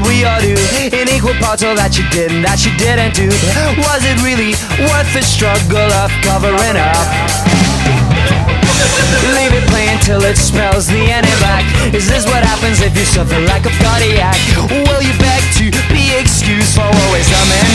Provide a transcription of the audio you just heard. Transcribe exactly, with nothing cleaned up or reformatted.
we all do in equal parts all that you did and that you didn't do. Was it really worth the struggle of covering up? Leave it playing till it spells the end in black. Is this what happens if you suffer like a cardiac? Will you beg to be excused for always a man?